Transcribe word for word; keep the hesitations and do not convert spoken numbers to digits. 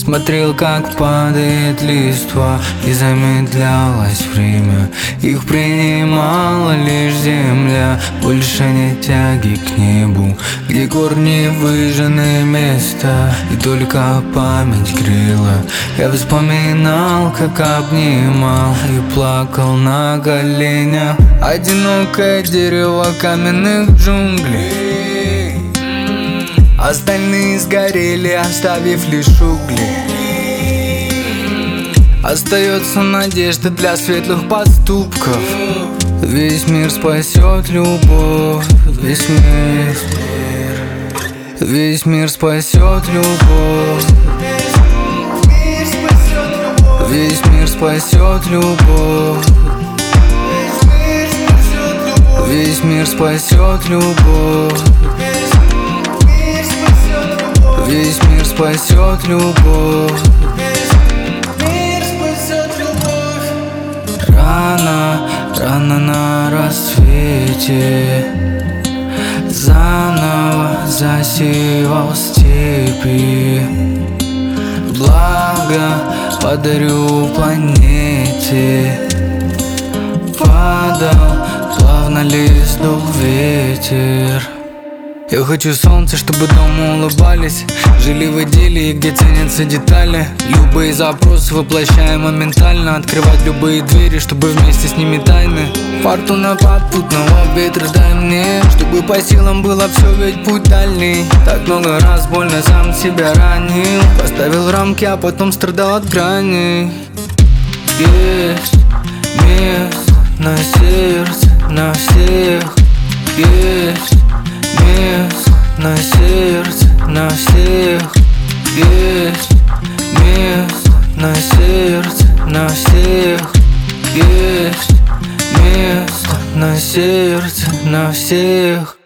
Смотрел, как падает листва, и замедлялось время. Их принимала лишь земля, больше не тяги к небу, где корни выжжены места, и только память грела. Я вспоминал, как обнимал и плакал на коленях. Одинокое дерево каменных джунглей, остальные сгорели, оставив лишь угли. Остается надежда для светлых поступков. Весь мир спасет любовь, весь мир, весь мир спасет любовь, весь мир спасет любовь, весь мир спасет любовь, весь мир спасет любовь. Рано, рано на рассвете заново засеял степи. Благо подарю планете. Падал, плавно лист дул ветер. Я хочу солнце, чтобы дома улыбались, жили в идиллии, где ценятся детали. Любые запросы воплощаем моментально, открывать любые двери, чтобы вместе с ними тайны. Фортуна попутного ветра дай мне, чтобы по силам было все, ведь путь дальний. Так много раз больно сам себя ранил, поставил рамки, а потом страдал от грани. Есть место на сердце, на всех. Есть место на сердце, на всех. Есть место на сердце, на всех. Есть место на сердце, на всех.